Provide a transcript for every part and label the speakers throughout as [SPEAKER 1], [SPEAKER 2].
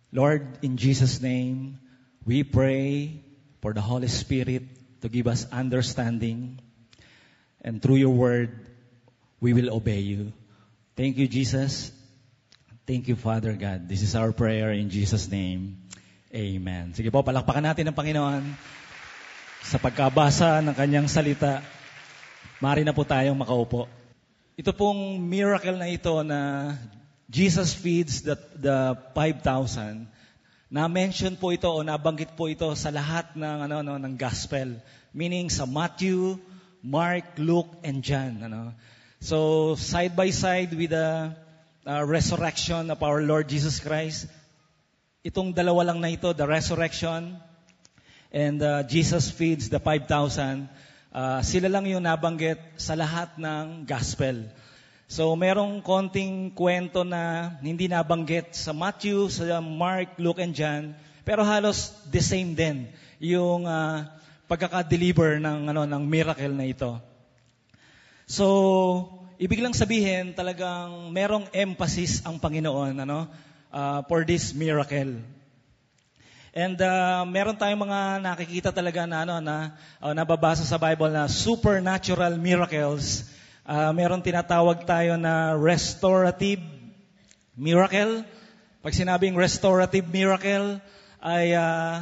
[SPEAKER 1] Lord, in Jesus' name, we pray for the Holy Spirit to give us understanding. And through your word, we will obey you. Thank you, Jesus. Thank you, Father God. This is our prayer in Jesus' name. Amen. Sige po, palakpakan natin ang Panginoon sa pagkabasa ng kanyang salita. Maaari na po tayong makaupo. Ito pong miracle na ito na Jesus feeds the 5,000. Na-mention po ito o nabanggit po ito sa lahat ng gospel. Meaning sa Matthew, Mark, Luke, and John. So, side by side with the resurrection of our Lord Jesus Christ, itong dalawa lang na ito, the resurrection and Jesus feeds the 5,000, sila lang yung nabanggit sa lahat ng gospel. So, merong konting kwento na hindi nabanggit sa Matthew, sa Mark, Luke, and John, pero halos the same din yung pagkaka-deliver ng miracle na ito. So, ibig lang sabihin, talagang merong emphasis ang Panginoon for this miracle. And meron tayong mga nakikita talaga na nababasa sa Bible na supernatural miracles. Meron tinatawag tayo na restorative miracle. Pag sinabing restorative miracle ay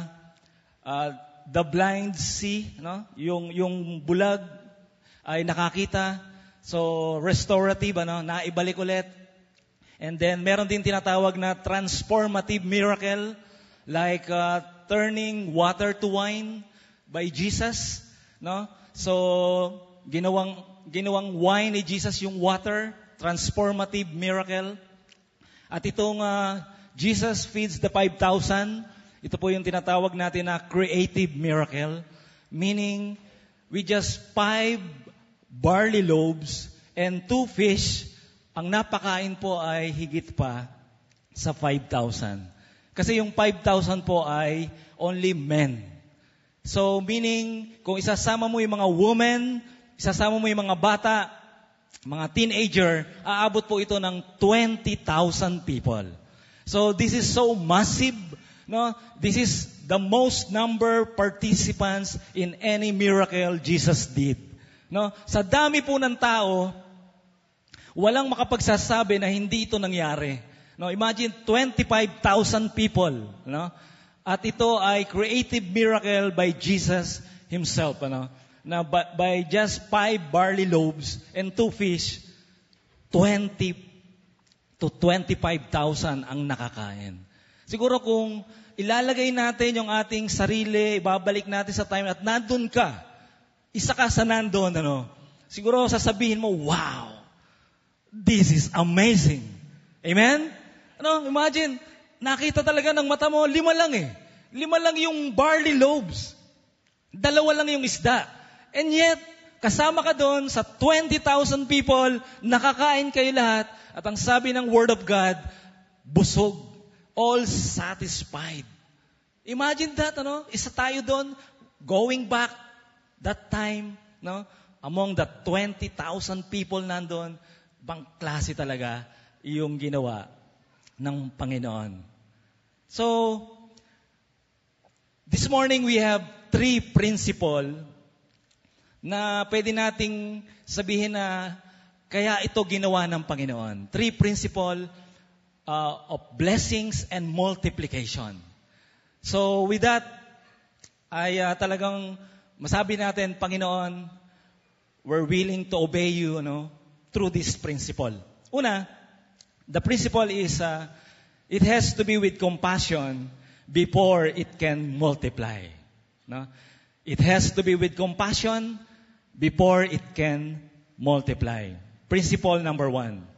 [SPEAKER 1] the blind see, yung bulag ay nakakita. So restorative, naibalik ulit. And then meron din tinatawag na transformative miracle, like turning water to wine by Jesus, So ginawang wine ni Jesus yung water, transformative miracle. At itong Jesus feeds the 5,000, ito po yung tinatawag natin na creative miracle, meaning with just 5 barley loaves and 2 fish, ang napakain po ay higit pa sa 5,000. Kasi yung 5,000 po ay only men. So meaning, kung isasama mo yung mga women, isasama mo yung mga bata, mga teenager, aabot po ito ng 20,000 people. So this is so massive, This is the most number participants in any miracle Jesus did. Sa dami po ng tao, walang makapagsasabi na hindi ito nangyari. Imagine 25,000 people, At ito ay creative miracle by Jesus himself, Na by just 5 barley loaves and 2 fish, 20 to 25,000 ang nakakain. Siguro kung ilalagay natin yung ating sarili, ibabalik natin sa time at nandun ka, isa ka sa nandun, siguro sasabihin mo, wow, this is amazing. Amen? Imagine, nakita talaga ng mata mo, 5 lang 5 lang yung barley loaves. 2 lang yung isda. And yet, kasama ka doon sa 20,000 people, nakakain kayo lahat, at ang sabi ng Word of God, busog, all satisfied. Imagine that, Isa tayo doon, going back that time, among the 20,000 people nandun, bang klase talaga yung ginawa ng Panginoon. So, this morning we have 3 principle na pwede nating sabihin na kaya ito ginawa ng Panginoon. 3 principle of blessings and multiplication. So with that, ay talagang masabi natin, Panginoon, we're willing to obey you, through this principle. Una, the principle is, it has to be with compassion before it can multiply. It has to be with compassion before it can multiply. Principle number 1.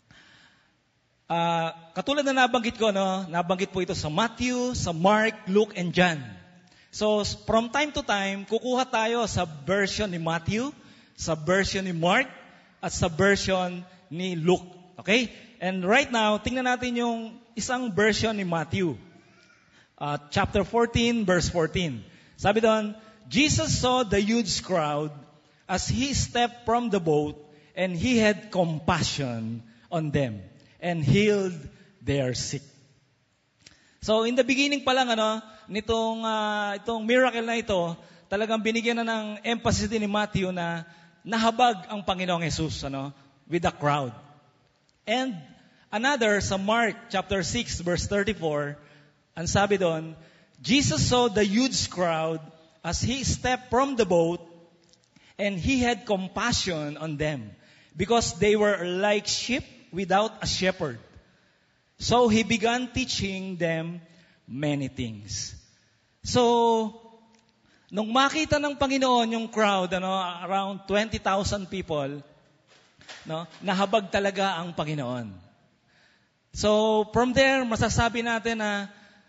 [SPEAKER 1] Katulad na nabanggit ko, nabanggit po ito sa Matthew, sa Mark, Luke, and John. So, from time to time, kukuha tayo sa version ni Matthew, sa version ni Mark, at sa version ni Luke. Okay? And right now, tingnan natin yung isang version ni Matthew. Chapter 14, verse 14. Sabi doon, Jesus saw the huge crowd as he stepped from the boat, and he had compassion on them and healed their sick. So in the beginning pa lang itong miracle na ito, talagang binigyan na ng emphasis din ni Matthew na nahabag ang Panginoong Jesus with the crowd. And another sa Mark chapter 6 verse 34, ang sabi doon, Jesus saw the huge crowd as he stepped from the boat, and he had compassion on them because they were like sheep without a shepherd. So he began teaching them many things. So, nung makita ng Panginoon yung crowd, around 20,000 people, nahabag talaga ang Panginoon. So, from there, masasabi natin na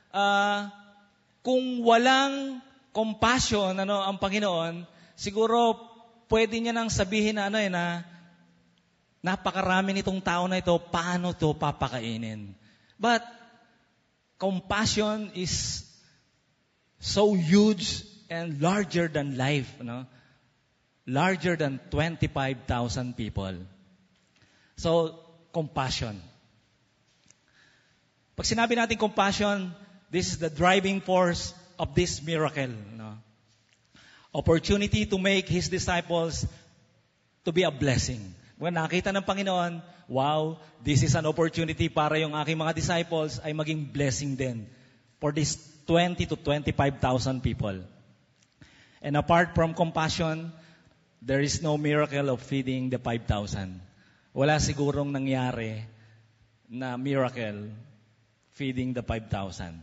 [SPEAKER 1] kung walang compassion ang Panginoon, siguro pwede niya nang sabihin na napakarami nitong tao na ito, paano ito papakainin? But compassion is so huge and larger than life, larger than 25,000 people. So, compassion. Pag sinabi natin compassion, this is the driving force of this miracle. Opportunity to make His disciples to be a blessing. When nakita ng Panginoon, wow, this is an opportunity para yung aking mga disciples ay maging blessing din for these 20 to 25,000 people. And apart from compassion, there is no miracle of feeding the 5,000. Wala sigurong nangyari na miracle feeding the 5,000.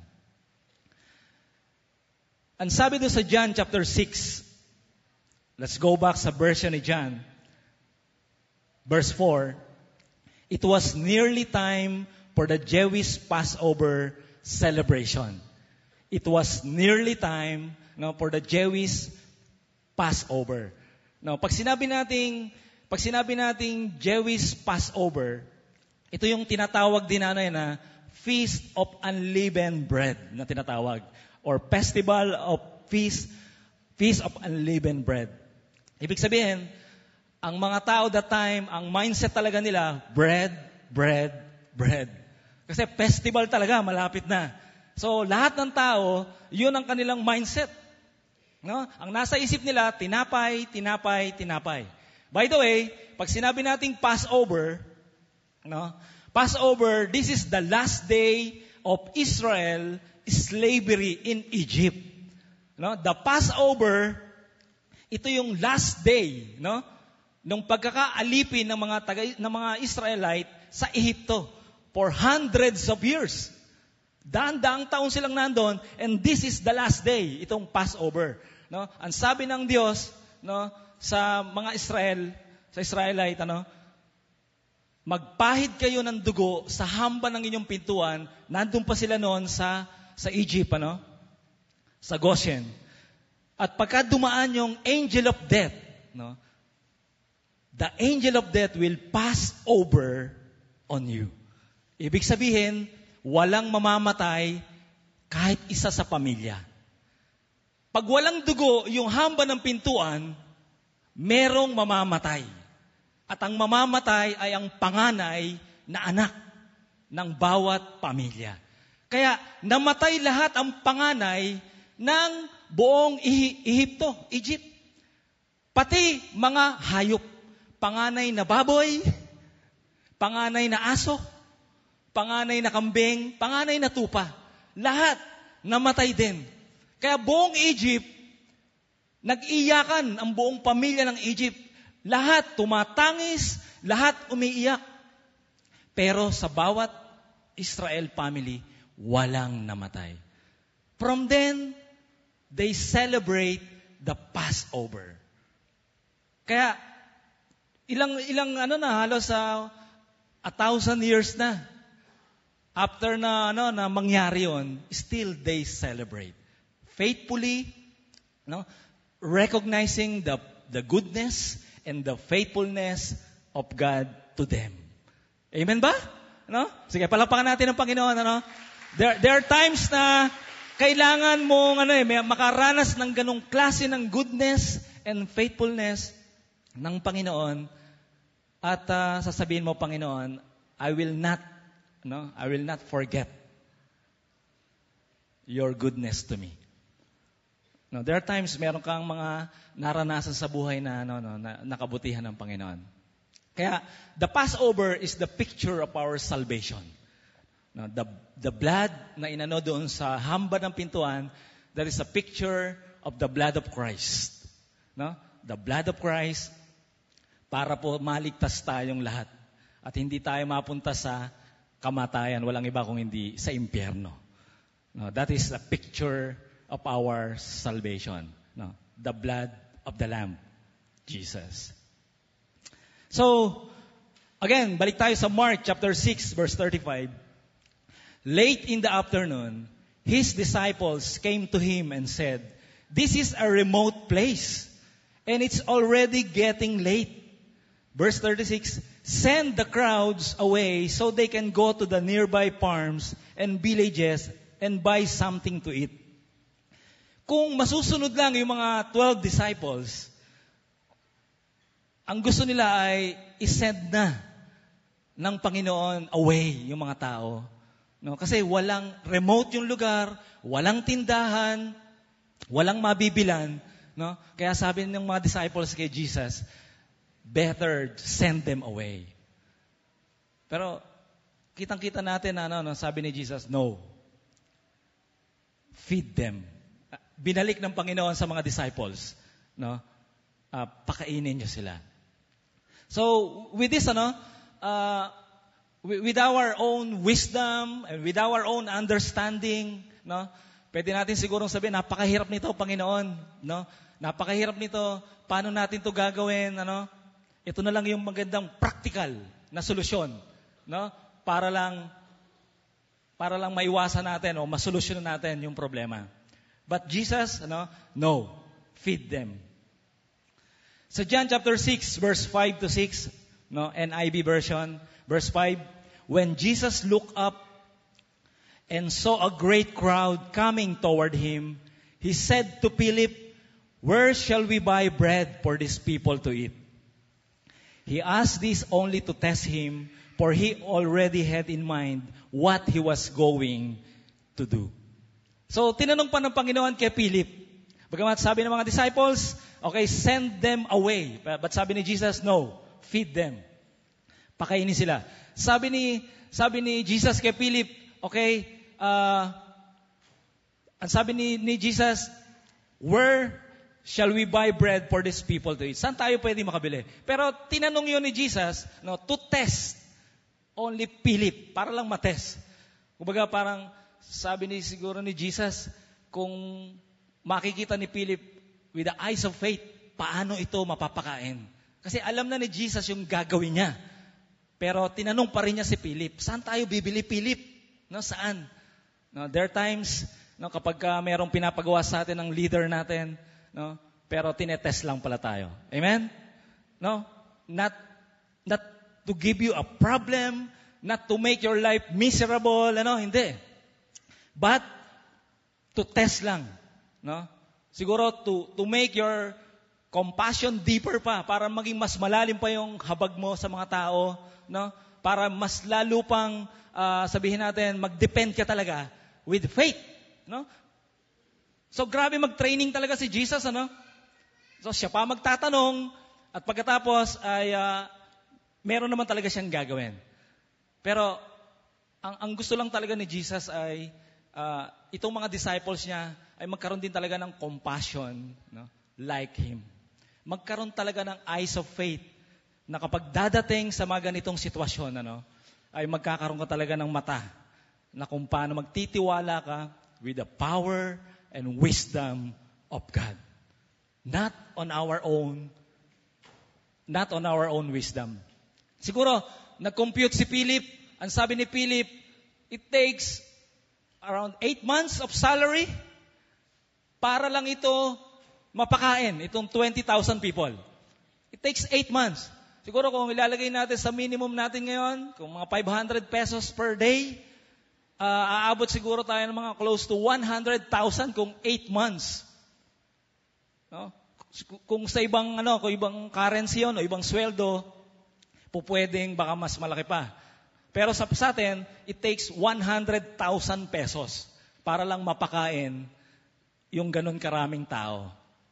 [SPEAKER 1] Ang sabi doon sa John chapter 6, let's go back sa version ni John, verse 4, it was nearly time for the Jewish Passover celebration. It was nearly time for the Jewish Passover. Now, pag sinabi nating Jewish Passover, ito yung tinatawag din na Feast of Unleavened Bread na tinatawag, or Festival of Feast of Unleavened Bread. Ibig sabihin, ang mga tao that time, ang mindset talaga nila, bread, bread, bread. Kasi festival talaga, malapit na. So, lahat ng tao, yun ang kanilang mindset. Ang nasa isip nila, tinapay, tinapay, tinapay. By the way, pag sinabi nating Passover, Passover, this is the last day of Israel slavery in Egypt. The Passover, ito yung last day, nung pagkakaalipin ng mga Israelite sa Ehipto for hundreds of years. Daan-daang taon silang nandun, and this is the last day, itong Passover. Ang sabi ng Diyos sa mga sa Israelite, magpahid kayo ng dugo sa hamba ng inyong pintuan. Nandun pa sila noon sa Egypt, sa Goshen. At pagka dumaan yung angel of death, the angel of death will pass over on you. Ibig sabihin, walang mamamatay kahit isa sa pamilya. Pag walang dugo, yung hamba ng pintuan, merong mamamatay. At ang mamamatay ay ang panganay na anak ng bawat pamilya. Kaya namatay lahat ang panganay ng buong Egypt. Pati mga hayop. Panganay na baboy, panganay na aso, panganay na kambing, panganay na tupa. Lahat namatay din. Kaya buong Egypt, nag-iyakan ang buong pamilya ng Egypt. Lahat tumatangis, lahat umiiyak. Pero sa bawat Israel family, walang namatay. From then, they celebrate the Passover. Kaya, ilang halos 1,000 years na. After na mangyari yon, still they celebrate. Faithfully, recognizing the goodness and the faithfulness of God to them. Amen ba? Sige, palapakan natin ang Panginoon. There are times na kailangan mong makaranas ng ganong klase ng goodness and faithfulness ng Panginoon. At sasabihin mo, Panginoon, I will not forget. your goodness to me. No, there are times meron kang mga naranasan sa buhay na na kabutihan ng Panginoon. Kaya the Passover is the picture of our salvation. No, the blood na inano doon sa hamba ng pintuan, that is a picture of the blood of Christ. No? The blood of Christ para po maligtas tayong lahat at hindi tayo mapunta sa kamatayan, walang iba kung hindi sa impyerno. No, that is a picture of our salvation. No, the blood of the Lamb, Jesus. So, again, balik tayo sa Mark chapter 6, verse 35. Late in the afternoon, his disciples came to him and said, "This is a remote place, and it's already getting late." Verse 36, "Send the crowds away so they can go to the nearby farms and villages and buy something to eat." Kung masusunod lang yung mga 12 disciples, ang gusto nila ay isend na ng Panginoon away yung mga tao. No? Kasi walang remote yung lugar, walang tindahan, walang mabibilan. No? Kaya sabi ng mga disciples kay Jesus, better send them away. Pero kitang-kita natin na sabi ni Jesus, no. Feed them. Binalik ng Panginoon sa mga disciples, no? Pakainin niyo sila. So, with this, with our own wisdom and with our own understanding, no? Pwede natin sigurong sabihin, napakahirap nito, Panginoon, no? Napakahirap nito, paano natin to gagawin, Ito na lang yung magandang practical na solusyon, no? Para lang maiwasan natin o masolusyonan natin yung problema. But Jesus, no, feed them. So John chapter 6, verse 5 to 6, no, NIV version, verse 5, when Jesus looked up and saw a great crowd coming toward him, he said to Philip, "Where shall we buy bread for these people to eat?" He asked this only to test him, for he already had in mind what he was going to do. So, tinanong pa ng Panginoon kay Philip. Bagamat sabi ng mga disciples, okay, send them away. But sabi ni Jesus, no, feed them. Pakainin sila. Sabi ni Jesus kay Philip, okay, ang sabi ni Jesus, where shall we buy bread for these people to eat? Saan tayo pwede makabili? Pero tinanong yun ni Jesus, to test only Philip, para lang matest. Kumbaga parang sabi siguro ni Jesus, kung makikita ni Philip with the eyes of faith, paano ito mapapakain? Kasi alam na ni Jesus yung gagawin niya. Pero tinanong pa rin niya si Philip, saan tayo bibili, Philip? Saan? There are times, kapag merong pinapagawa sa atin ng leader natin, pero tinetest lang pala tayo. Amen? Not to give you a problem, not to make your life miserable, hindi. But to test lang, Siguro to make your compassion deeper pa, para maging mas malalim pa yung habag mo sa mga tao, Para mas lalo pang sabihin natin, mag-depend ka talaga with faith, So grabe mag-training talaga si Jesus, So siya pa magtatanong at pagkatapos ay meron naman talaga siyang gagawin. Pero ang gusto lang talaga ni Jesus ay itong mga disciples niya ay magkaroon din talaga ng compassion, like Him. Magkaroon talaga ng eyes of faith na kapag dadating sa mga ganitong sitwasyon, ay magkakaroon ka talaga ng mata na kung paano magtitiwala ka with the power and wisdom of God. Not on our own wisdom. Siguro, nag-compute si Philip. Ang sabi ni Philip, it takes around 8 months of salary para lang ito mapakain, itong 20,000 people. It takes 8 months. Siguro kung ilalagay natin sa minimum natin ngayon, kung mga 500 pesos per day, aabot siguro tayo ng mga close to 100,000 kung 8 months. Kung sa ibang kung ibang currency yun o ibang sweldo, pupwedeng baka mas malaki pa. Pero sa atin, it takes 100,000 pesos para lang mapakain yung ganun karaming tao.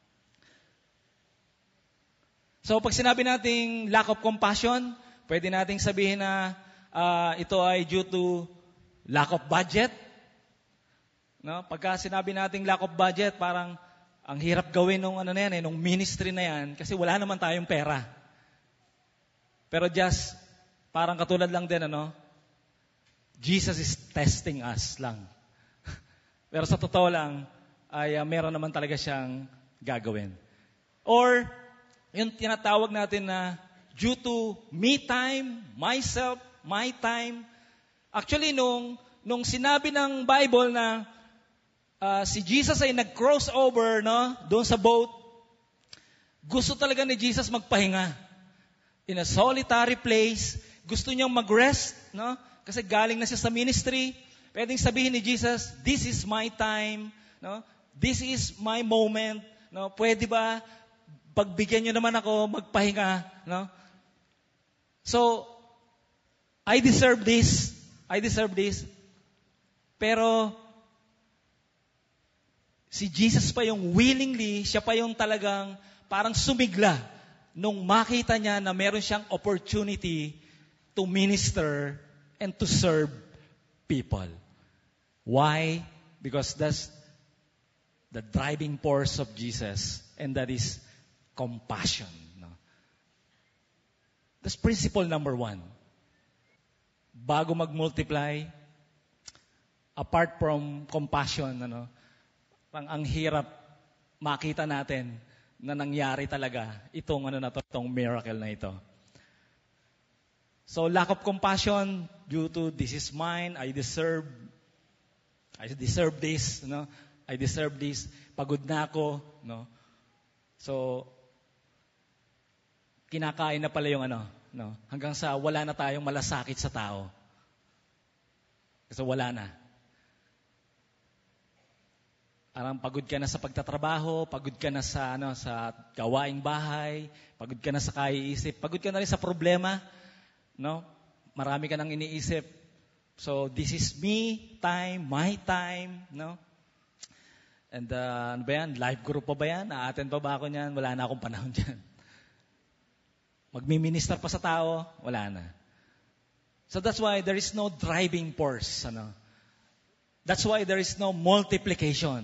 [SPEAKER 1] So pag sinabi nating lack of compassion, pwede nating sabihin na ito ay due to lack of budget. No? Pagka sinabi nating lack of budget, parang ang hirap gawin nung nung ministry na yan kasi wala naman tayong pera. Pero just parang katulad lang din Jesus is testing us lang. Pero sa totoo lang ay meron naman talaga siyang gagawin. Or yung tinatawag natin na due to me time, myself, my time. Actually, nung sinabi ng Bible na si Jesus ay nag-cross over doon sa boat, gusto talaga ni Jesus magpahinga. In a solitary place, gusto niyang mag-rest, kasi galing na siya sa ministry. Pwedeng sabihin ni Jesus, this is my time, this is my moment, pwede ba pagbigyan niyo naman ako magpahinga, So, I deserve this. Pero, si Jesus pa yung willingly, siya pa yung talagang parang sumigla nung makita niya na meron siyang opportunity to minister and to serve people. Why? Because that's the driving force of Jesus, and that is compassion. That's principle number 1. Bago mag-multiply, apart from compassion, ang hirap makita natin na nangyari talaga itong miracle na ito. So lack of compassion due to this is mine, I deserve this, I deserve this. Pagod na ako, So kinakain na pala yung hanggang sa wala na tayong malasakit sa tao. Kasi wala na. Parang pagod ka na sa pagtatrabaho, pagod ka na sa gawaing bahay, pagod ka na sa kaiisip, pagod ka na rin sa problema, Marami ka nang iniisip. So this is me time, my time, And ano ba yan? Live group pa ba yan? Na-attend pa ba ako niyan? Wala na akong panahon diyan. Magmi-minister pa sa tao? Wala na. So that's why there is no driving force, That's why there is no multiplication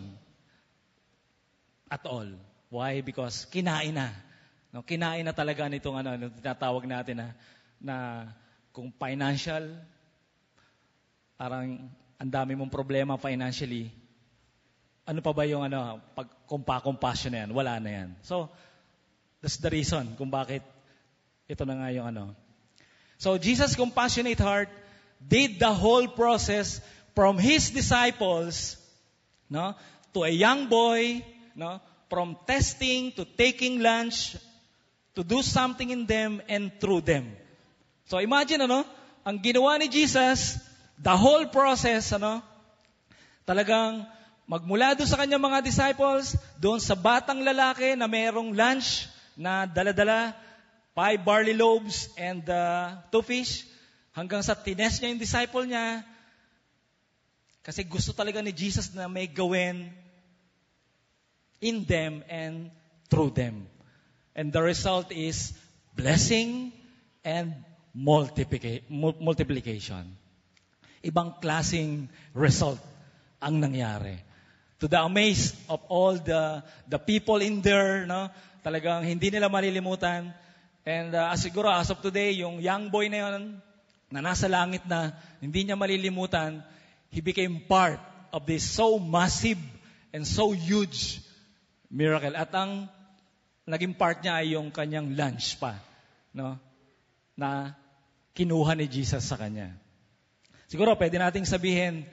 [SPEAKER 1] at all. Why? Because kinain na. Kinain na talaga nitong tinatawag natin na kung financial, parang ang dami mong problema financially, ano pa ba yung compassion na yan? Wala na yan. So, that's the reason kung bakit ito na nga yung So, Jesus' compassionate heart did the whole process from His disciples, to a young boy, from testing to taking lunch, to do something in them and through them. So imagine, ang ginawa ni Jesus, the whole process, talagang magmula doon sa kanyang mga disciples, doon sa batang lalaki na mayroong lunch na dala-dala, 5 barley loaves and 2 fish, hanggang sa tinest niya yung disciple niya, kasi gusto talaga ni Jesus na may gawin in them and through them. And the result is blessing and multiplication. Ibang klaseng result ang nangyari. To the amaze of all the people in there, talagang hindi nila malilimutan. And siguro as of today, yung young boy na yun, na nasa langit na, hindi niya malilimutan, he became part of this so massive and so huge miracle. At ang naging part niya ay yung kanyang lunch pa, na kinuha ni Jesus sa kanya. Siguro pwede nating sabihin,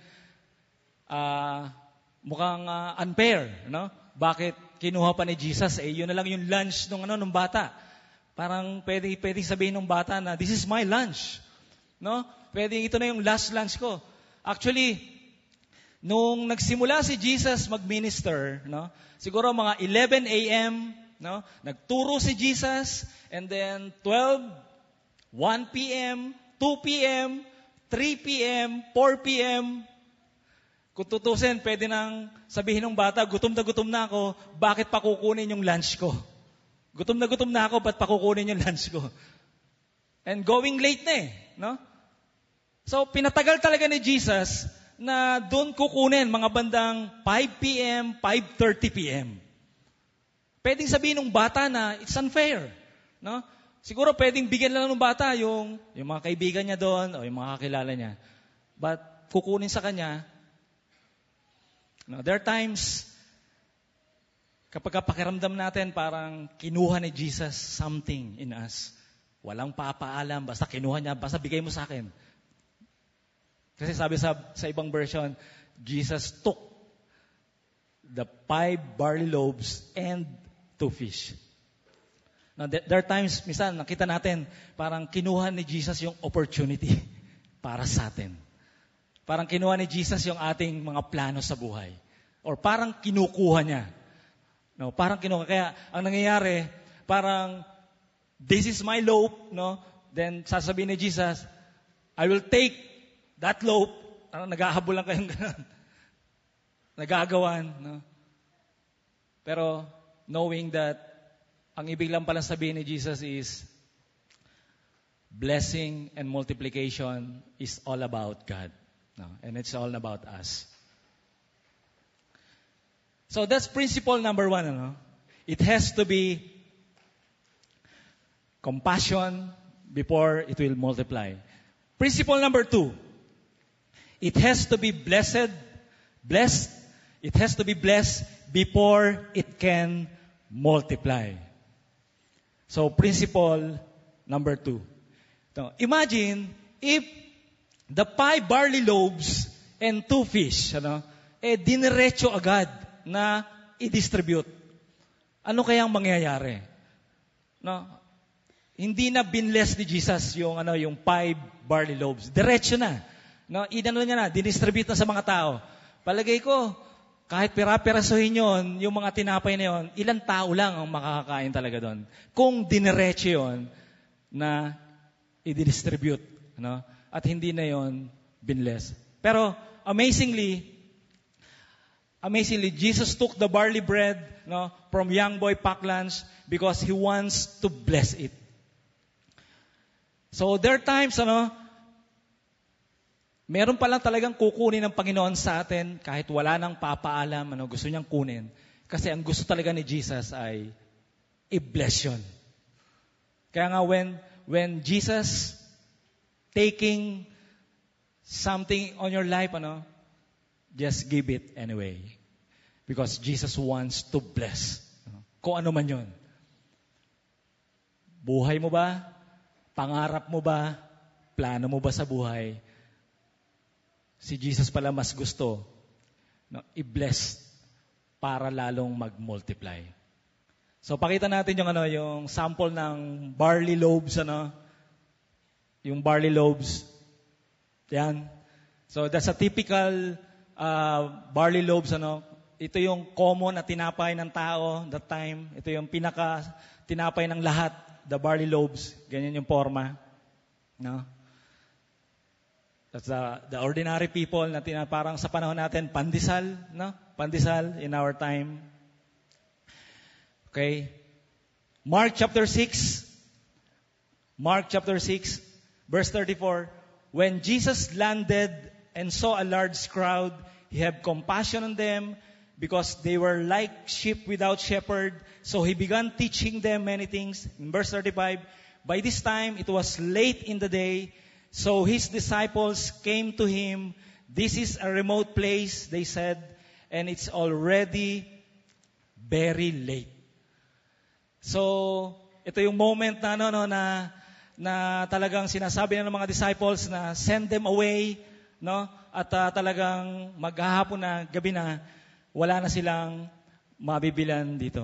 [SPEAKER 1] mukhang unfair, Bakit kinuha pa ni Jesus? Yun na lang yung lunch nung bata. Parang pwede sabihin ng bata na, this is my lunch. Pwede ito na yung last lunch ko. Actually, nung nagsimula si Jesus mag-minister, siguro mga 11 a.m., nagturo si Jesus, and then 12, 1 p.m., 2 p.m., 3 p.m., 4 p.m., Kung tutusin, pwede nang sabihin ng bata, gutom na ako, bakit pa kukunin yung lunch ko? Gutom na ako, ba't pa kukunin yung lunch ko? And going late na no? So, pinatagal talaga ni Jesus na doon kukunin mga bandang 5 p.m., 5:30 p.m. Pwedeng sabihin ng bata na it's unfair, no? Siguro pwedeng bigyan lang ng bata yung mga kaibigan niya doon o yung mga kakilala niya. But kukunin sa kanya, no, there are times kapag pakiramdam natin parang kinuha ni Jesus something in us. Walang papaalam, basta kinuha niya, basta bigay mo sa akin. Kasi sabi sa ibang version, Jesus took the 5 barley loaves and 2 fish. Now, there are times, minsan, nakita natin, parang kinuha ni Jesus yung opportunity para sa atin. Parang kinuha ni Jesus yung ating mga plano sa buhay. Or parang kinukuha niya. No, parang kinuha. Kaya, ang nangyayari, parang, this is my loaf, no? Then, sasabihin ni Jesus, I will take that loaf. Naghahabol lang kayong gano'n. Nagagawan, no? Pero, knowing that, ang ibig lang pala sabihin ni Jesus is, blessing and multiplication is all about God. No? And it's all about us. So that's principle number 1. Ano? It has to be compassion before it will multiply. Principle number 2. It has to be blessed. It has to be blessed before it can multiply. So, principle number 2. So, imagine if the 5 barley loaves and 2 fish, diniretso agad na i-distribute. Ano kayang mangyayari? No? Hindi na binless ni Jesus yung 5 barley loaves. Diretso na. No, inano niya na, dinistribute na sa mga tao. Palagay ko, kahit pira-pirasohin yun, yung mga tinapay na yun, ilang tao lang ang makakakain talaga doon. Kung diniretso yun na i-distribute. No? At hindi na yun binless. Pero, amazingly, Jesus took the barley bread from young boy pack lunch because He wants to bless it. So, there are times, meron pa lang talagang kukunin ng Panginoon sa atin kahit wala nang papaalam, gusto niyang kunin. Kasi ang gusto talaga ni Jesus ay i-bless yun. Kaya nga when Jesus taking something on your life, just give it anyway. Because Jesus wants to bless. Kung ano man yun. Buhay mo ba? Pangarap mo ba? Plano mo ba sa buhay? Si Jesus pala mas gusto i-bless para lalong mag-multiply. So pakita natin yung sample ng barley loaves, yung barley loaves. Yan. So that's a typical barley loaves, Ito yung common na tinapay ng tao that time. Ito yung pinaka tinapay ng lahat, the barley loaves. Ganyan yung forma. No? That's the ordinary people na parang sa panahon natin, pandesal, Pandesal in our time. Okay. Mark chapter 6, verse 34. When Jesus landed and saw a large crowd, He had compassion on them because they were like sheep without shepherd. So He began teaching them many things. In verse 35, by this time it was late in the day. So His disciples came to Him. This is a remote place, they said, and it's already very late. So, ito yung moment na talagang sinasabi ng mga disciples na send them away, at talagang maghahapon na, gabi na, wala na silang mabibilan dito.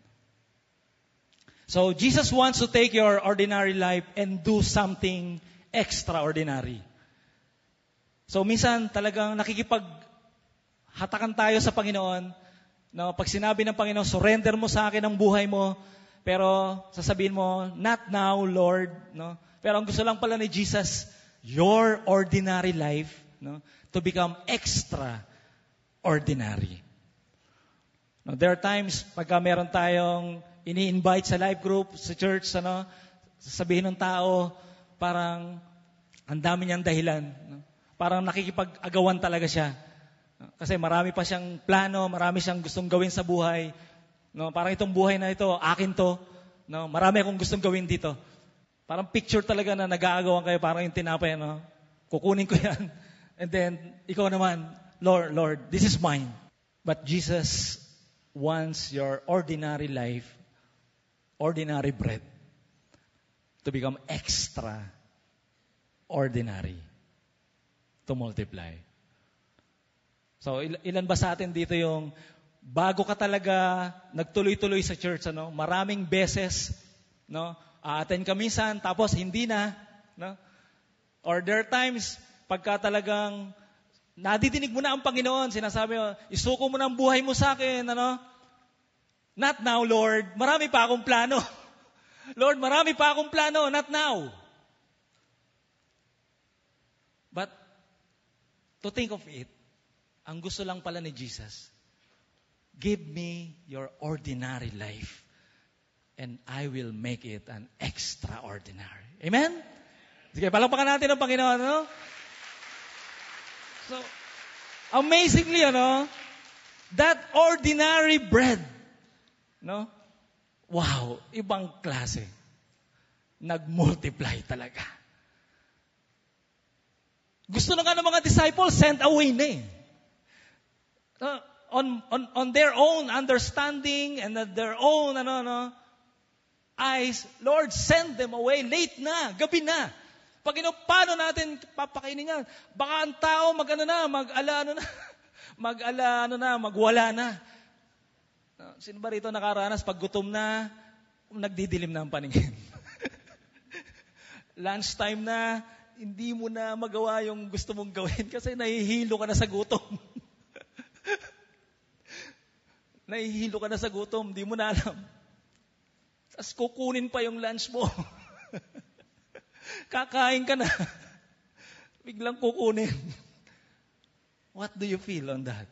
[SPEAKER 1] So, Jesus wants to take your ordinary life and do something extraordinary. So, minsan talagang nakikipaghatakan tayo sa Panginoon. Pag sinabi ng Panginoon, surrender mo sa akin ang buhay mo, pero sasabihin mo, not now, Lord. Pero ang gusto lang pala ni Jesus, your ordinary life, to become extra ordinary. Now, there are times pagka meron tayong ini-invite sa life group, sa church, sasabihin ng tao, parang ang dami niyang dahilan. No? Parang nakikipag-agawan talaga siya. No? Kasi marami pa siyang plano, marami siyang gustong gawin sa buhay. No? Parang itong buhay na ito, akin to. No? Marami akong gustong gawin dito. Parang picture talaga na nag-aagawan kayo, parang yung tinapay, no? Kukunin ko yan. And then, ikaw naman, Lord, this is mine. But Jesus wants your ordinary life, ordinary bread, to become extraordinary, to multiply. So, ilan ba sa atin dito yung bago ka talaga nagtuloy-tuloy sa church, maraming beses, attend ka minsan, tapos hindi na, Or there are times, pagka talagang nadidinig mo na ang Panginoon, sinasabi mo, isuko mo na ang buhay mo sa akin, Not now, Lord. Marami pa akong plano. Lord, marami pa akong plano. Not now. But, to think of it, ang gusto lang pala ni Jesus, give me your ordinary life and I will make it an extraordinary. Amen? Sige, palakpakan natin ang Panginoon, So, amazingly, that ordinary bread, wow, ibang klase. Nag-multiply talaga. Gusto na nga ng mga disciples, sent away na on their own understanding and their own eyes, Lord, send them away. Late na, gabi na. Panginoon, paano natin papakainin yan? Baka ang tao magwala na. Sino ba rito nakaranas pag gutom na, nagdidilim na ang paningin? Lunchtime na, hindi mo na magawa yung gusto mong gawin kasi nahihilo ka na sa gutom. Nahihilo ka na sa gutom, hindi mo na alam. Tapos kukunin pa yung lunch mo. Kakain ka na. Biglang kukunin. What do you feel on that?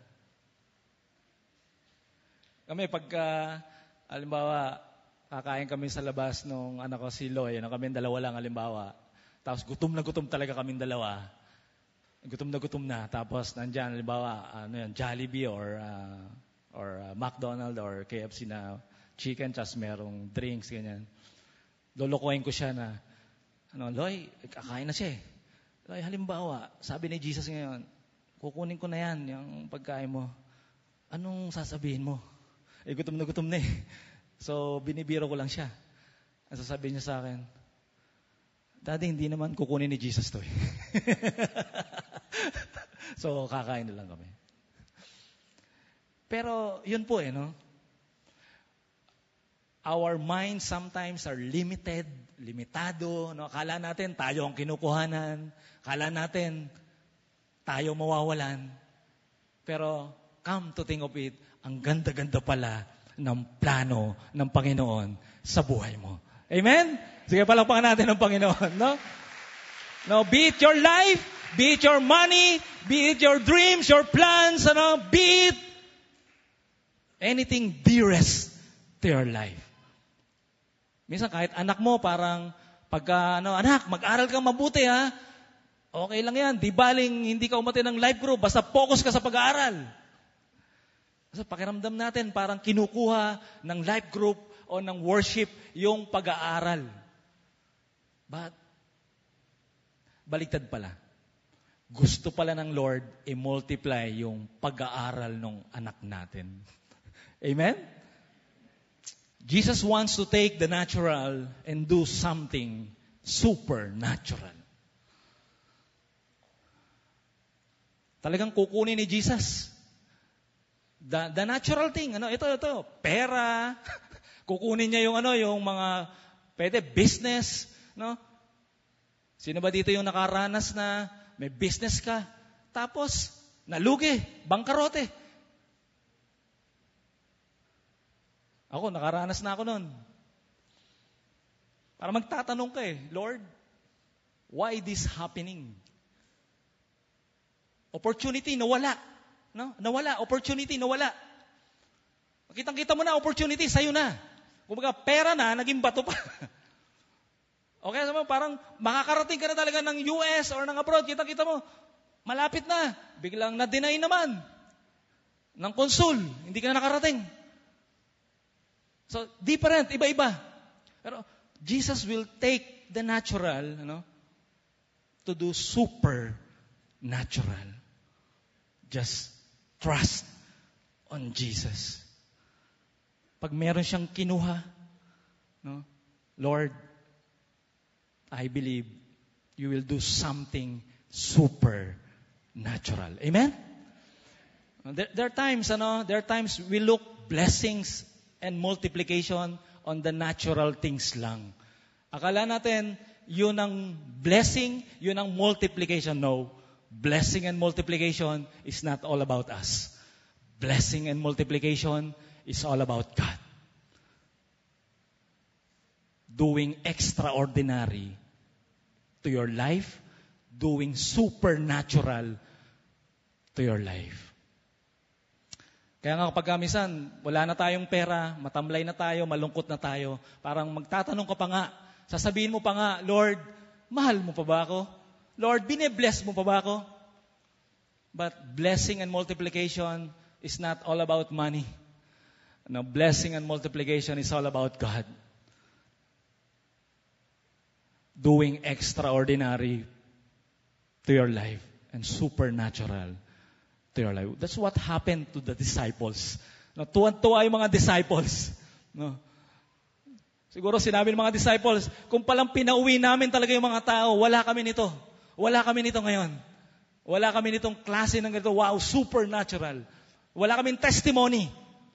[SPEAKER 1] Kami, pagka, halimbawa, kakain kami sa labas nung anak ko si Loy, kami dalawa lang, halimbawa. Tapos gutom na gutom talaga kaming dalawa. Gutom na. Tapos nandyan, halimbawa, Jollibee or McDonald's or KFC na chicken, tapos merong drinks, ganyan. Lolokohin ko siya na, Loy, kakain na siya eh. Loy, halimbawa, sabi ni Jesus ngayon, kukunin ko na yan, yung pagkain mo. Anong sasabihin mo? Gutom na eh. So, binibiro ko lang siya. Ang sasabihin niya sa akin, Daddy, hindi naman kukunin ni Jesus to eh. So, kakain na lang kami. Pero, yun po Our minds sometimes are limitado. Akala natin tayo ang kinukuhanan. Akala natin tayo mawawalan. Pero, come to think of it, ang ganda-ganda pala ng plano ng Panginoon sa buhay mo. Amen? Sige, palakpakan natin ng Panginoon, be it your life, be it your money, be it your dreams, your plans, be it anything dearest to your life. Minsan kahit anak mo, parang pagka, anak, mag-aral kang mabuti, ha? Okay lang yan. Di baling hindi ka umati ng life group, basta focus ka sa pag-aaral. Kasi pakiramdam natin, parang kinukuha ng life group o ng worship yung pag-aaral. But, baliktad pala. Gusto pala ng Lord i-multiply yung pag-aaral ng anak natin. Amen? Jesus wants to take the natural and do something supernatural. Talagang kukunin ni Jesus the natural thing, ito, pera. Kukunin niya yung mga pwede business, Sino ba dito yung nakaranas na may business ka, tapos nalugi, bangkarote? Ako, nakaranas na ako nun. Para magtatanong ka Lord, why this happening? Opportunity nawala. No? Nawala. Opportunity, nawala. Kitang-kita mo na, opportunity, sa'yo na. Kumbaga, pera na, naging bato pa. Okay, sabi mo, parang makakarating ka na talaga ng US or ng abroad. Kitang-kita mo, malapit na. Biglang na-deny naman ng konsul. Hindi ka na nakarating. So, different, iba-iba. Pero, Jesus will take the natural, to do supernatural. Just trust on Jesus. Pag meron siyang kinuha, Lord, I believe you will do something supernatural. Amen? There are times we look blessings and multiplication on the natural things lang. Akala natin, yun ang blessing, yun ang multiplication. No. Blessing and multiplication is not all about us. Blessing and multiplication is all about God. Doing extraordinary to your life, doing supernatural to your life. Kaya nga kapag minsan, wala na tayong pera, matamlay na tayo, malungkot na tayo, parang magtatanong ka pa nga, sasabihin mo pa nga, Lord, mahal mo pa ba ako? Lord, bine-bless mo pa ba ako? But blessing and multiplication is not all about money. Blessing and multiplication is all about God. Doing extraordinary to your life and supernatural to your life. That's what happened to the disciples. Tuwan-tuwa yung mga disciples. Siguro sinabi ng mga disciples, kung palang pinauwi namin talaga yung mga tao, wala kami nito. Wala kami nito ngayon. Wala kami nitong klase ng ganito. Wow, supernatural. Wala kaming testimony.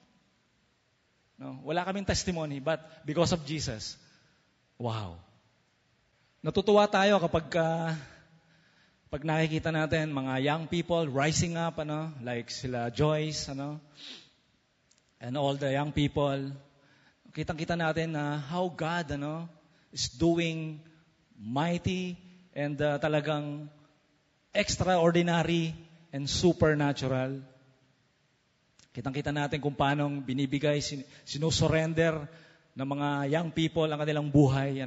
[SPEAKER 1] Wala kaming testimony. But because of Jesus, wow. Natutuwa tayo kapag pag nakikita natin mga young people rising up, like sila Joyce, and all the young people, kitang-kita natin na how God, is doing mighty and talagang extraordinary and supernatural. Kitang-kita natin kung paano binibigay, sinusurrender ng mga young people ang kanilang buhay,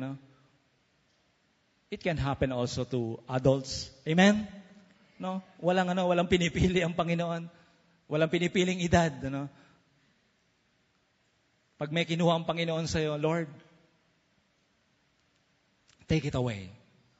[SPEAKER 1] It can happen also to adults. Amen? Walang pinipili ang Panginoon. Walang pinipiling edad, Pag may kinuha ang Panginoon sa iyo, Lord, take it away.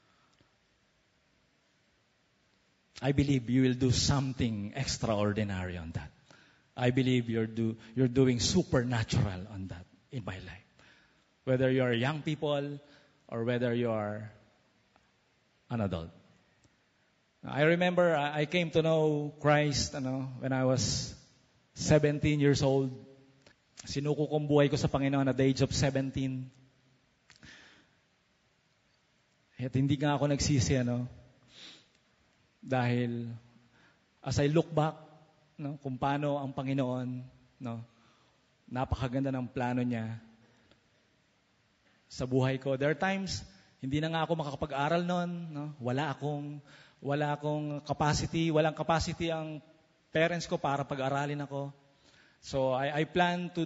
[SPEAKER 1] I believe you will do something extraordinary on that. I believe you're doing supernatural on that in my life. Whether you're young people or whether you're an adult. I remember I came to know Christ when I was 17 years old. Sinuko kong buhay ko sa Panginoon at the age of 17. At hindi nga ako nagsisi, dahil as I look back, kung paano ang Panginoon, napakaganda ng plano niya sa buhay ko. There are times, hindi na nga ako makakapag-aral noon, Wala akong capacity, walang capacity ang parents ko para pag-aralin ako. So I plan to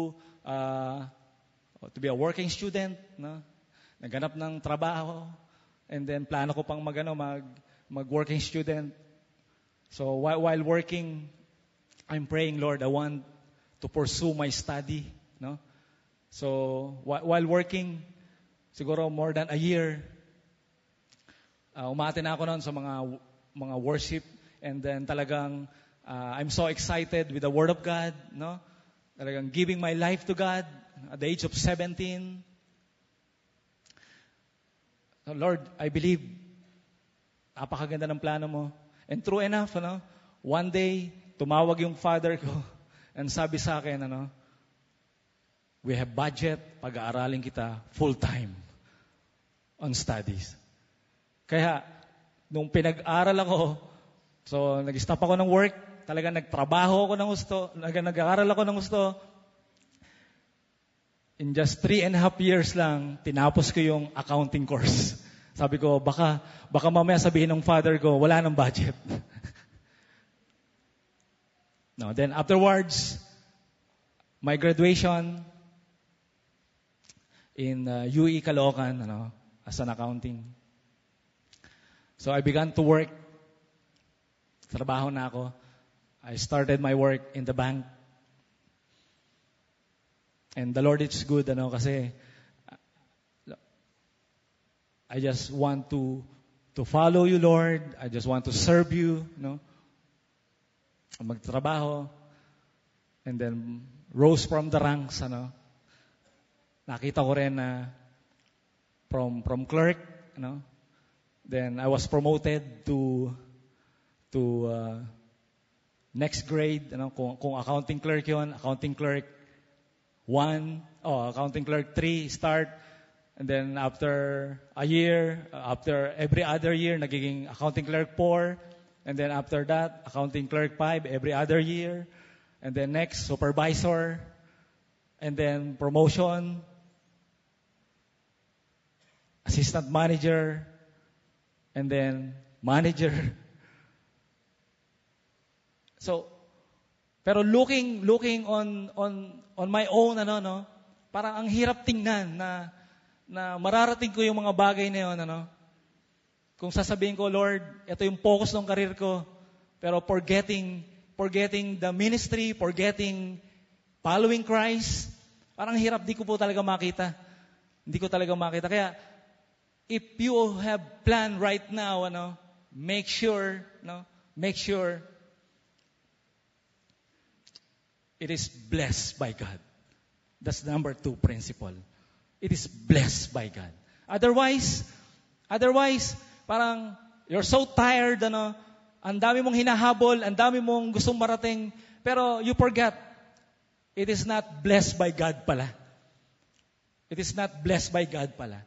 [SPEAKER 1] to be a working student, Naghanap ng trabaho, and then plano ko pang mag-working student. So while working, I'm praying, Lord, I want to pursue my study, So while working, siguro more than a year, umaattend ako noon sa mga worship, and then talagang I'm so excited with the Word of God, Talagang giving my life to God at the age of 17. Lord, I believe napakaganda ng plano mo. And true enough, one day tumawag yung father ko and sabi sa akin, we have budget, pag-aaralin kita full-time on studies. Kaya, nung pinag-aral ako, so nag-stop ako ng work, talagang nagtrabaho ako ng gusto, nag-aaral ako ng gusto. In just 3.5 years lang, tinapos ko yung accounting course. Sabi ko, baka mamaya sabihin ng father ko, wala nang budget. No, then afterwards, my graduation in UE Caloocan, as an accounting. So I began to work. Trabaho na ako. I started my work in the bank. And the Lord is good, kasi I just want to follow you, Lord. I just want to serve you, magtrabaho. And then rose from the ranks, Nakita ko rin na from clerk, Then I was promoted to next grade, kung accounting clerk yon, accounting clerk 1, accounting clerk 3 start, and then after a year, after every other year, nagiging accounting clerk 4, and then after that, accounting clerk 5 every other year, and then next supervisor, and then promotion, assistant manager, and then manager. So, pero looking on my own, parang ang hirap tingnan na mararating ko yung mga bagay na yun, Kung sasabihin ko, Lord, ito yung focus ng career ko, pero forgetting the ministry, forgetting following Christ, parang hirap, di ko po talaga makita. Hindi ko talaga makita. Kaya, if you have plan right now, make sure it is blessed by God. That's number 2 principle. It is blessed by God. Otherwise, parang you're so tired, ang dami mong hinahabol, ang dami mong gustong marating, pero you forget, it is not blessed by God pala. It is not blessed by God pala.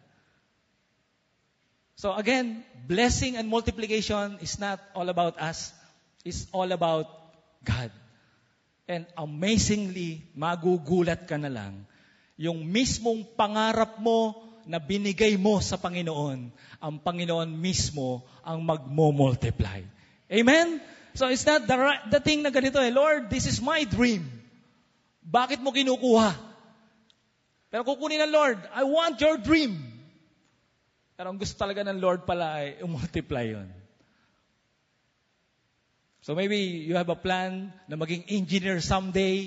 [SPEAKER 1] So again, blessing and multiplication is not all about us. It's all about God. And amazingly, magugulat ka na lang, yung mismong pangarap mo na binigay mo sa Panginoon, ang Panginoon mismo ang magmo-multiply. Amen? So it's not the thing na ganito Lord, this is my dream. Bakit mo kinukuha? Pero kukunin ng Lord, I want your dream. Pero ang gusto talaga ng Lord pala ay multiply yun. So maybe you have a plan na maging engineer someday.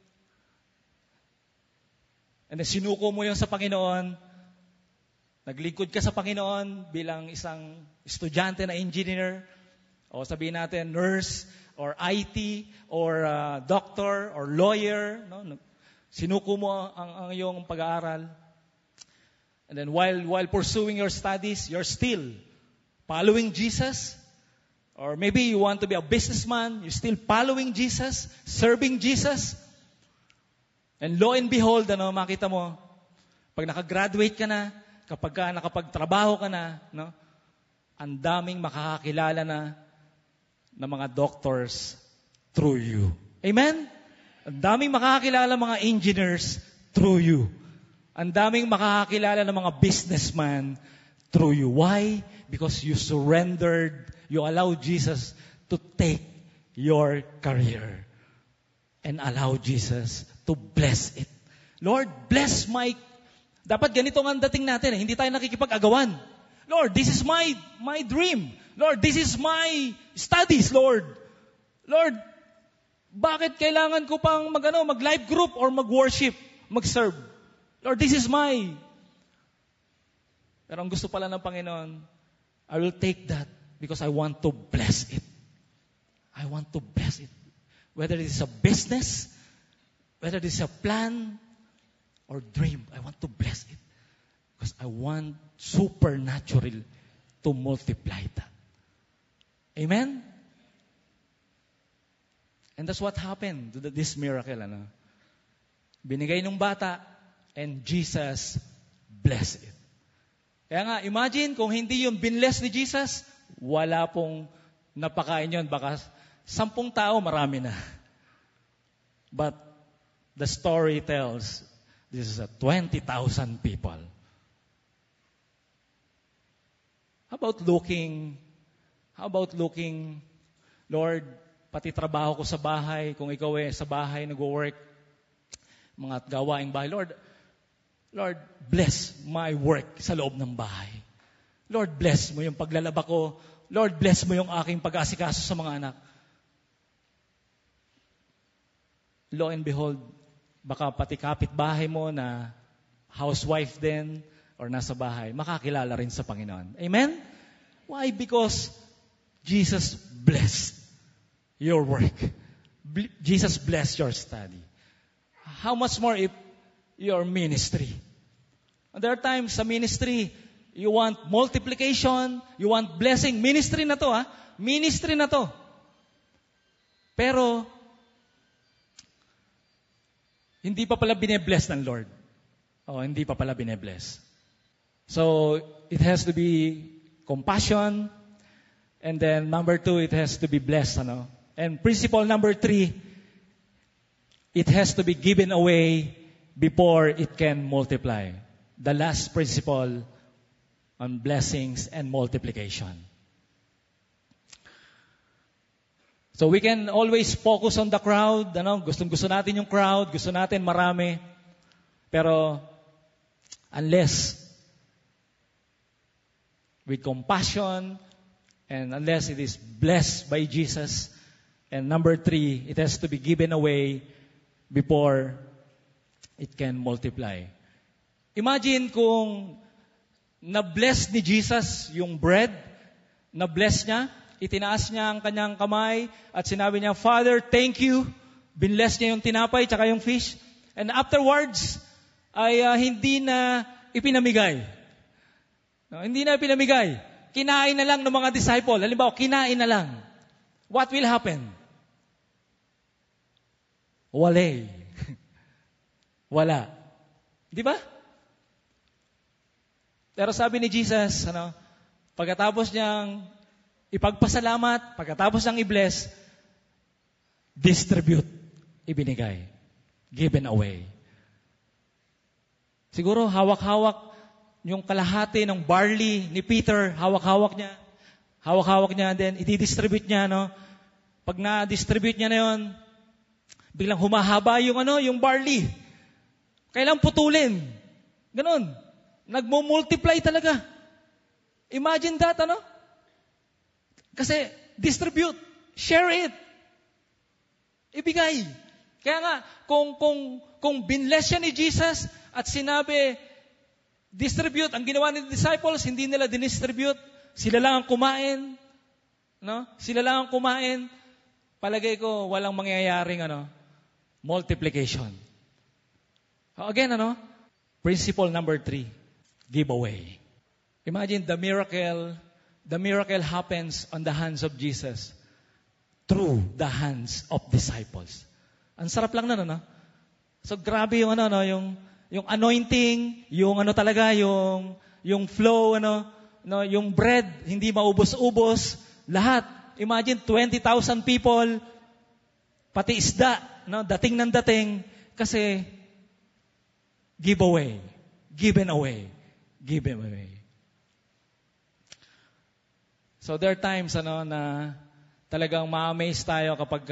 [SPEAKER 1] And then sinuko mo yun sa Panginoon. Naglingkod ka sa Panginoon bilang isang estudyante na engineer. O sabihin natin nurse or IT or doctor or lawyer. Sinuko mo ang iyong pag-aaral. And then while pursuing your studies, you're still following Jesus. Or maybe you want to be a businessman, you're still following Jesus, serving Jesus. And lo and behold, makita mo, pag nakagraduate ka na, kapag nakapagtrabaho ka na, ang daming makakakilala na ng mga doctors through you. Amen? Ang daming makakakilala mga engineers through you. Ang daming makakakilala ng mga businessman through you. Why? Because you surrendered, you allowed Jesus to take your career and allow Jesus to bless it. Lord, bless my... Dapat ganito ang dating natin. Hindi tayo nakikipag-agawan. Lord, this is my dream. Lord, this is my studies, Lord. Lord, bakit kailangan ko pang mag-live group or mag-worship, mag-serve? Lord, this is my... Pero ang gusto pala ng Panginoon, I will take that because I want to bless it. I want to bless it. Whether it is a business, whether it is a plan or dream, I want to bless it. Because I want supernatural to multiply that. Amen? And that's what happened to this miracle. Binigay ng bata and Jesus blessed it. Kaya nga, imagine kung hindi yung binless ni Jesus, wala pong napakain yun. Baka 10 tao, marami na. But the story tells, this is 20,000 people. How about looking, Lord, pati trabaho ko sa bahay, kung ikaw sa bahay, nag-work, mga gawaing bahay. Lord, bless my work sa loob ng bahay. Lord, bless mo yung paglalaba ko. Lord, bless mo yung aking pag-aasikaso sa mga anak. Lo and behold, baka pati kapitbahay mo na housewife din or nasa bahay, makakilala rin sa Panginoon. Amen? Why? Because Jesus blessed your work. Jesus blessed your study. How much more if your ministry? And there are times sa ministry, you want multiplication, you want blessing. Ministry na to, Ministry na to. Pero, hindi pa pala bine-bless ng Lord. Hindi pa pala bine-bless. So, it has to be compassion. And then, number 2, it has to be blessed. And principle number 3, it has to be given away before it can multiply. The last principle on blessings and multiplication. So we can always focus on the crowd. Gustong-gusto natin yung crowd. Gusto natin marami. Pero unless with compassion and unless it is blessed by Jesus. And number 3, it has to be given away before it can multiply. Imagine kung na-bless ni Jesus yung bread, na-bless niya, itinaas niya ang kanyang kamay at sinabi niya, Father, thank you. Binless niya yung tinapay tsaka yung fish. And afterwards, ay hindi na ipinamigay. Hindi na ipinamigay. Kinain na lang ng mga disciple. Halimbawa, kinain na lang. What will happen? Wala. Di ba? Pero sabi ni Jesus, pagkatapos niyang ipagpasalamat, pagkatapos niyang i-bless, distribute, ibinigay, given away. Siguro hawak-hawak yung kalahati ng barley ni Peter, hawak-hawak niya, then i-distribute niya, Pag na-distribute niya na yun, biglang humahaba yung barley. Kailang putulin. Ganon. Nagmo-multiply talaga. Imagine that, Kasi distribute, share it. Ibigay. Kaya nga, kung binless siya ni Jesus at sinabi, distribute, ang ginawa ni disciples, hindi nila dinistribute. Sila lang ang kumain. Sila lang ang kumain. Palagay ko, walang mangyayaring multiplication. Again, principle number 3, give away. Imagine the miracle happens on the hands of Jesus through the hands of disciples. Ang sarap lang So grabe yung yung anointing, yung talaga, yung flow, yung bread, hindi maubos-ubos, lahat. Imagine 20,000 people, pati isda, dating ng dating, kasi given away. So there are times na talagang ma-amaze tayo kapag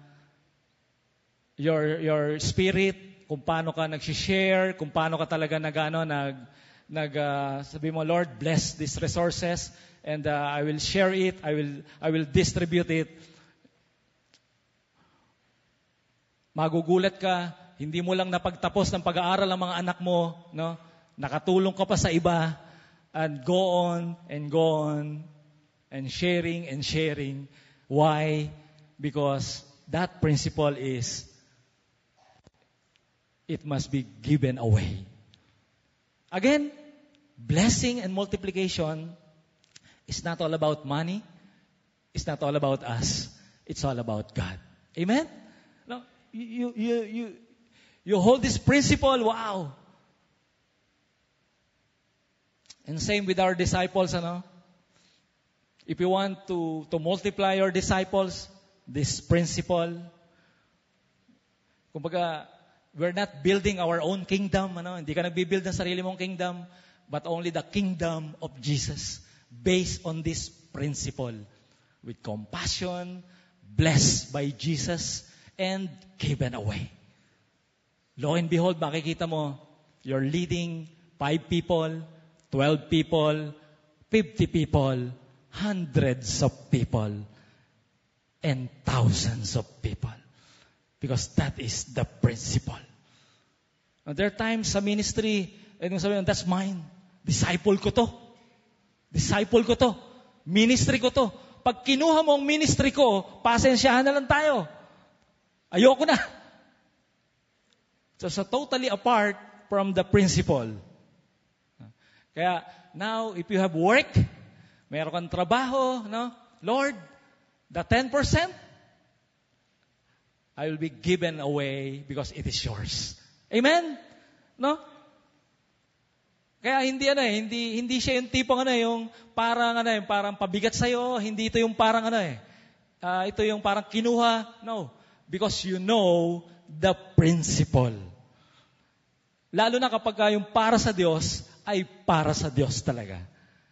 [SPEAKER 1] your spirit, kung paano ka nag-share, kung paano ka talaga sabi mo, Lord, bless these resources and I will share it, I will distribute it. Magugulat ka, hindi mo lang napagtapos ng pag-aaral ang mga anak mo, nakatulong ka pa sa iba, and go on and sharing. Why? Because that principle is it must be given away. Again, blessing and multiplication is not all about money. It's not all about us. It's all about God. Amen? No, you hold this principle, wow. And same with our disciples, If you want to multiply your disciples, this principle, kumbaga, we're not building our own kingdom, Hindi ka nagbibuild ng sarili mong kingdom, but only the kingdom of Jesus based on this principle with compassion, blessed by Jesus, and given away. Lo and behold, makikita mo, you're leading 5 people, 12 people, 50 people, hundreds of people, and thousands of people. Because that is the principle. Now, there are times sa ministry, sabi, that's mine. Disciple ko to. Disciple ko to. Ministry ko to. Pag kinuha mo ang ministry ko, pasensyahan na lang tayo. Ayoko na. So totally apart from the principle. Kaya, now, if you have work, meron kang trabaho, no? Lord, the 10%, I will be given away because it is yours. Amen? No? Kaya hindi siya yung tipong yung parang pabigat sa'yo, hindi ito yung parang ito yung parang kinuha. No. Because you know the principle. Lalo na kapag yung para sa Diyos ay para sa Diyos talaga.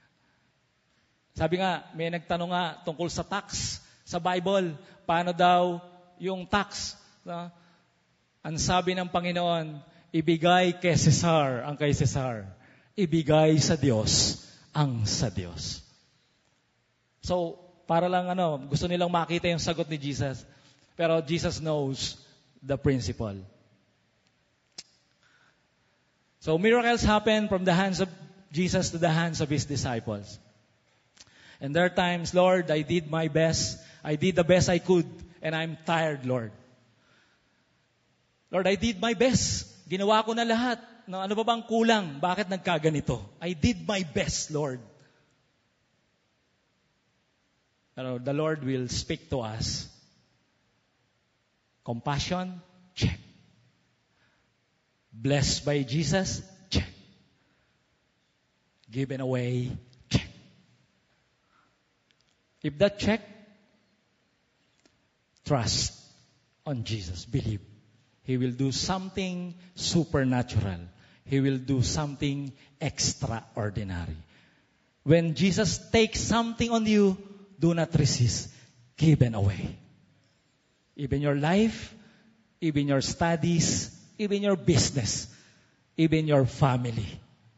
[SPEAKER 1] Sabi nga, may nagtanong nga tungkol sa tax sa Bible. Paano daw yung tax? No? Ang sabi ng Panginoon, ibigay kay Cesar ang kay Cesar. Ibigay sa Diyos ang sa Diyos. So, para lang gusto nilang makita yung sagot ni Jesus. Pero Jesus knows the principle. So, miracles happen from the hands of Jesus to the hands of His disciples. And there are times, Lord, I did my best. I did the best I could. And I'm tired, Lord. Lord, I did my best. Ginawa ko na lahat. No, ano ba bang kulang? Bakit nagkaganito? I did my best, Lord. Pero the Lord will speak to us. Compassion, check. Blessed by Jesus, check. Given away, check. If that check, trust on Jesus. Believe. He will do something supernatural. He will do something extraordinary. When Jesus takes something on you, do not resist. Given away. Even your life, even your studies, even your business, even your family.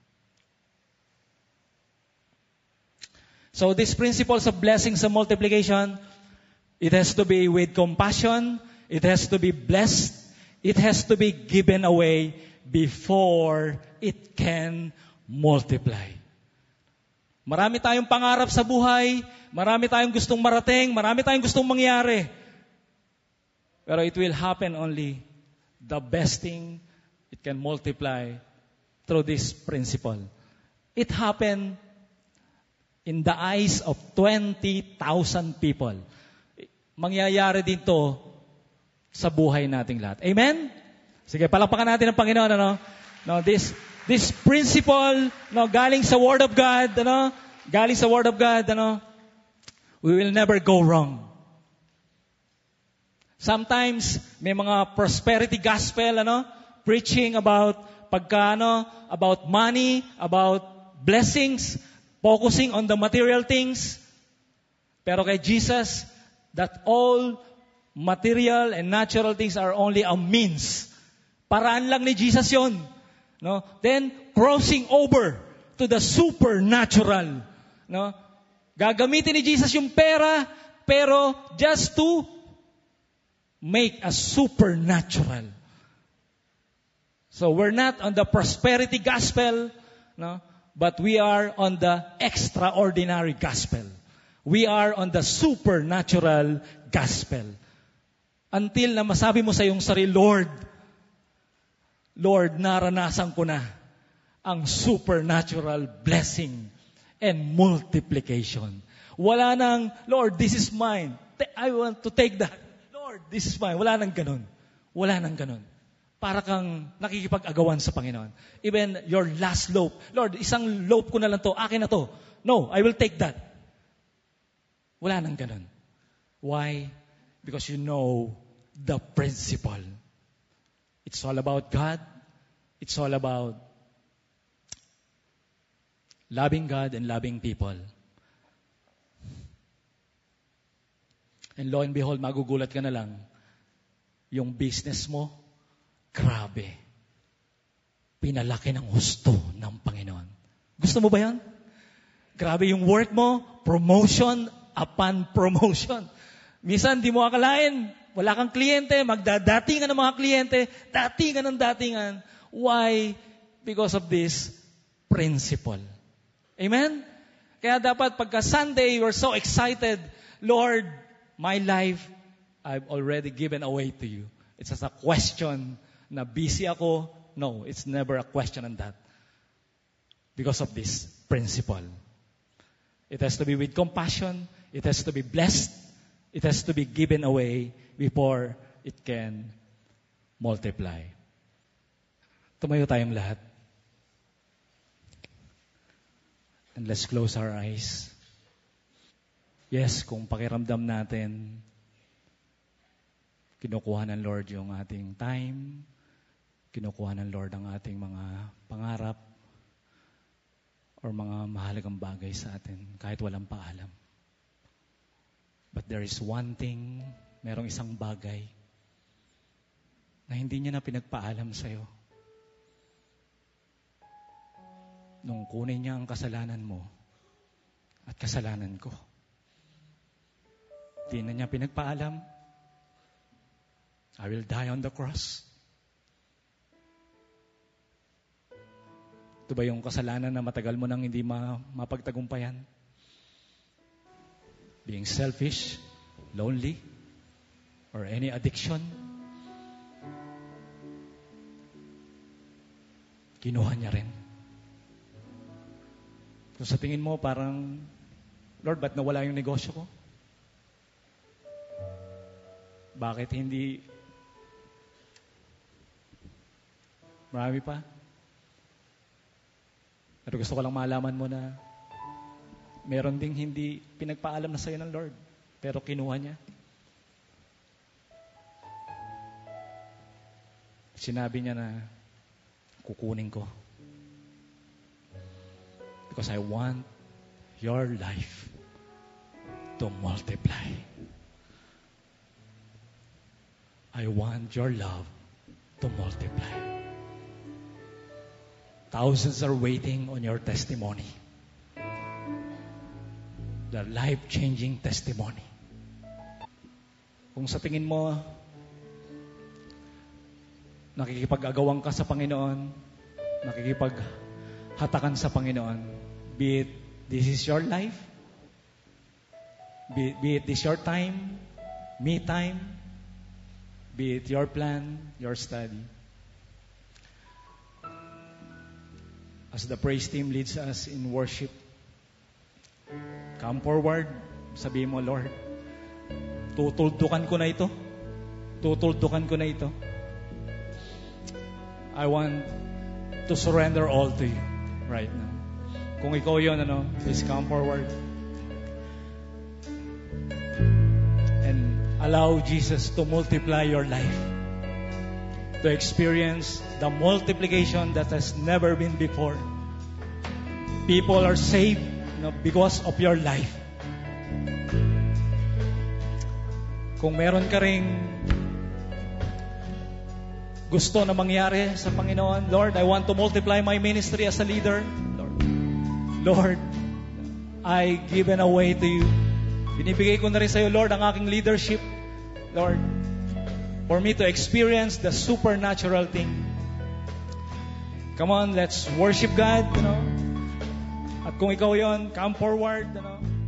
[SPEAKER 1] So these principles of blessings and multiplication, it has to be with compassion, it has to be blessed, it has to be given away before it can multiply. Marami tayong pangarap sa buhay, marami tayong gustong marating, marami tayong gustong mangyari. Pero it will happen only the best thing, it can multiply through this principle. It happened in the eyes of 20,000 people. Mangyayari din to sa buhay nating lahat. Amen? Sige, palakpakan natin ang Panginoon, No, this principle, galing sa Word of God, galing sa Word of God, we will never go wrong. Sometimes may mga prosperity gospel, preaching about about money, about blessings, focusing on the material things. Pero kay Jesus, that all material and natural things are only a means. Paraan lang ni Jesus yon. No? Then, crossing over to the supernatural. No? Gagamitin ni Jesus yung pera, pero just to make a supernatural. So, we're not on the prosperity gospel, but we are on the extraordinary gospel. We are on the supernatural gospel. Until na masabi mo sa iyong sarili, Lord, naranasan ko na ang supernatural blessing and multiplication. Wala nang, Lord, this is mine. I want to take that. Lord, this is mine. Wala nang ganun. Wala nang ganun. Para kang nakikipag-agawan sa Panginoon. Even your last loaf. Lord, isang loaf ko na lang to. Akin na to. No, I will take that. Wala nang ganun. Why? Because you know the principle. It's all about God. It's all about loving God and loving people. And lo and behold, magugulat ka na lang, yung business mo, grabe, pinalaki ng husto ng Panginoon. Gusto mo ba yan? Grabe yung work mo, promotion upon promotion. Minsan, di mo akalain, wala kang kliyente, magdadatingan ng mga kliyente, datingan ng datingan. Why? Because of this principle. Amen? Kaya dapat pagka Sunday, you're so excited, Lord, my life, I've already given away to you. It's just a question na busy ako. No, it's never a question on that. Because of this principle. It has to be with compassion. It has to be blessed. It has to be given away before it can multiply. Tumayo tayong lahat. And let's close our eyes. Yes, kung pakiramdam natin, kinukuha ng Lord yung ating time, kinukuha ng Lord ang ating mga pangarap, or mga mahalagang bagay sa atin, kahit walang paalam. But there is one thing, merong isang bagay, na hindi niya na pinagpaalam sa'yo. Nung kunin niya ang kasalanan mo, at kasalanan ko, di na niya pinagpaalam. I will die on the cross. Ito ba yung kasalanan na matagal mo nang hindi mapagtagumpayan? Being selfish, lonely, or any addiction? Kinuha niya rin. Kung sa tingin mo parang, Lord, ba't nawala yung negosyo ko? Bakit hindi? Marami pa. Pero gusto ko lang malaman mo na meron ding hindi pinagpaalam na sa'yo ng Lord, pero kinuha niya. Sinabi niya na kukunin ko. Because I want your life to multiply. I want your love to multiply. Thousands are waiting on your testimony. The life-changing testimony. Kung sa tingin mo, nakikipag-agawan ka sa Panginoon, nakikipaghatakan sa Panginoon, be it this is your life, be it this your time, me time, be it your plan, your study. As the praise team leads us in worship, come forward, sabihin mo, Lord, tutuldukan ko na ito. Tutuldukan ko na ito. I want to surrender all to you right now. Kung ikaw yun, please come forward. And allow Jesus to multiply your life. To experience the multiplication that has never been before. People are saved because of your life. Kung meron ka ring gusto na mangyari sa Panginoon, Lord, I want to multiply my ministry as a leader. Lord, I given away to you. Binibigay ko na rin sa iyo, Lord, ang aking leadership. Lord, for me to experience the supernatural thing. Come on, let's worship God, At kung ikaw yon, come forward,